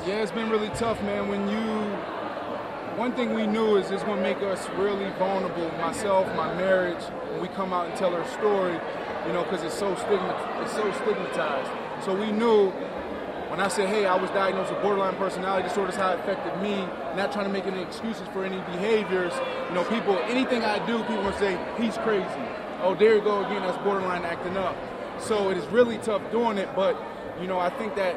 Yeah, it's been really tough, man. One thing we knew is it's going to make us really vulnerable. Myself, my marriage, when we come out and tell our story, because it's so stigmatized. So we knew when I said, hey, I was diagnosed with borderline personality disorder, how it affected me, not trying to make any excuses for any behaviors. People, anything I do, people will say, he's crazy. Oh, there you go again, that's borderline acting up. So it is really tough doing it, but, I think that,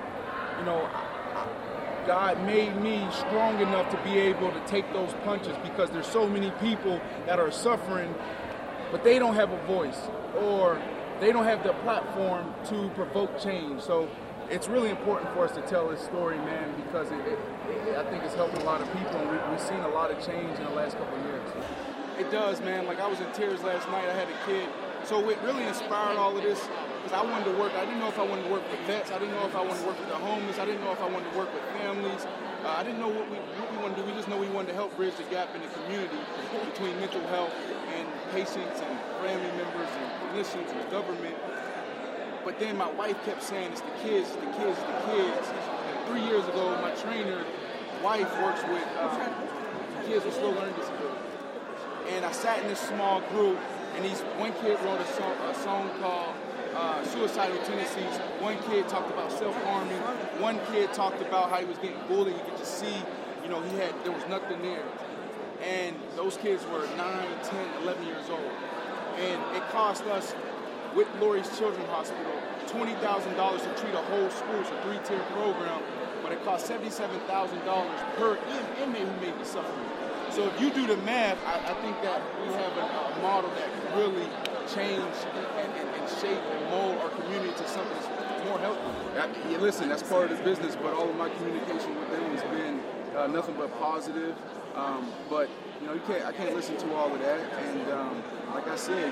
God made me strong enough to be able to take those punches because there's so many people that are suffering, but they don't have a voice or they don't have the platform to provoke change. So it's really important for us to tell this story, man, because I think it's helping a lot of people, and we've seen a lot of change in the last couple of years. It does, man. Like, I was in tears last night. I had a kid. So it really inspired all of this because I wanted to work. I didn't know if I wanted to work with vets. I didn't know if I wanted to work with the homeless. I didn't know if I wanted to work with families. I didn't know what we wanted to do. We just know we wanted to help bridge the gap in the community between mental health and patients and family members and clinicians and government. But then my wife kept saying, it's the kids, the kids, the kids. And 3 years ago, my trainer wife works with kids with slow learning disabilities. And I sat in this small group, and one kid wrote a song called Suicidal Tendencies. One kid talked about self-harming. One kid talked about how he was getting bullied. You could just see, there was nothing there. And those kids were 9, 10, 11 years old. And it cost us, with Lurie's Children's Hospital, $20,000 to treat a whole school. It's a 3-tier program, but it cost $77,000 per inmate who may be suffering. So if you do the math, I think that we have a model that can really change and shape and mold our community to something that's more healthy. Listen, that's part of the business, but all of my communication with them has been nothing but positive. But I can't listen to all of that. And like I said,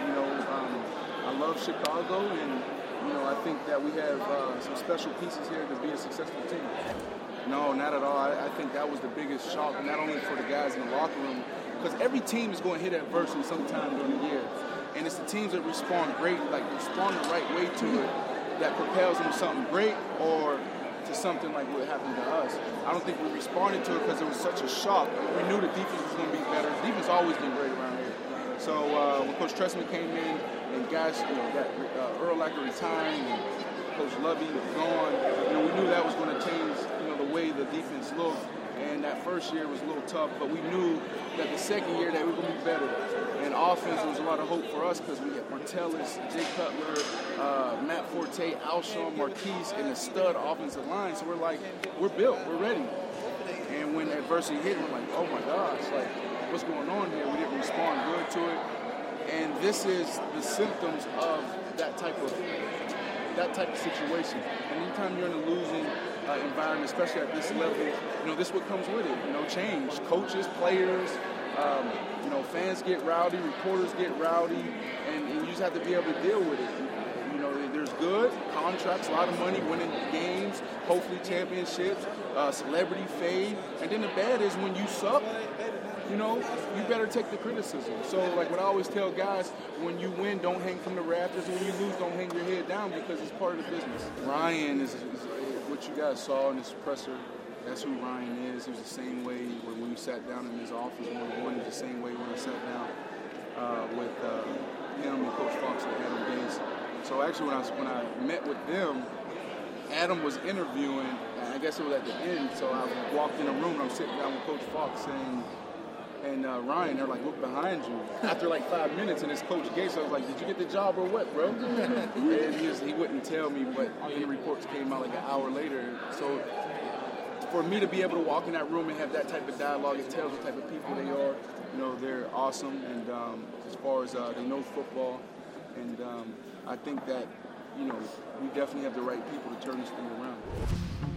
I love Chicago, and I think that we have some special pieces here to be a successful team. No, not at all. I think that was the biggest shock, not only for the guys in the locker room, because every team is going to hit adversity sometime during the year. And it's the teams that respond the right way to it, that propels them to something great or to something like what happened to us. I don't think we responded to it because it was such a shock. We knew the defense was going to be better. The defense always been great around here. So when Coach Trestman came in and guys, got Earl Lacker retiring and Coach Lovey gone, we knew that was going to change, the way the defense looked. And that first year was a little tough, but we knew that the second year that we were going to be better. And offense, there was a lot of hope for us because we had Martellus, Jay Cutler, Matt Forte, Alshon, Marquise, and a stud offensive line. So we're built, we're ready. And when adversity hit, we're like, oh my gosh, what's going on here? We didn't respond good to it. And this is the symptoms of that type of situation. And anytime you're in a losing environment, especially at this level, this is what comes with it. Change. Coaches, players, fans get rowdy, reporters get rowdy, and you just have to be able to deal with it. There's good contracts, a lot of money, winning games, hopefully championships, celebrity fame, and then the bad is when you suck, you better take the criticism. So, what I always tell guys, when you win, don't hang from the rafters. When you lose, don't hang your head down because it's part of the business. Ryan is what you guys saw in this presser. That's who Ryan is. He was the same way when we sat down in his office when we won. He was the same way when I sat down with him and Coach Fox and Adam Gase. So actually, when I met with them, Adam was interviewing, and I guess it was at the end. So I walked in the room and I'm sitting down with Coach Fox and Ryan, they're like, look behind you. After 5 minutes, and it's Coach Gase, I was like, did you get the job or what, bro? And he wouldn't tell me, but then the reports came out an hour later. So for me to be able to walk in that room and have that type of dialogue, it tells what type of people they are. They're awesome, and as far as they know football, and I think that, we definitely have the right people to turn this thing around.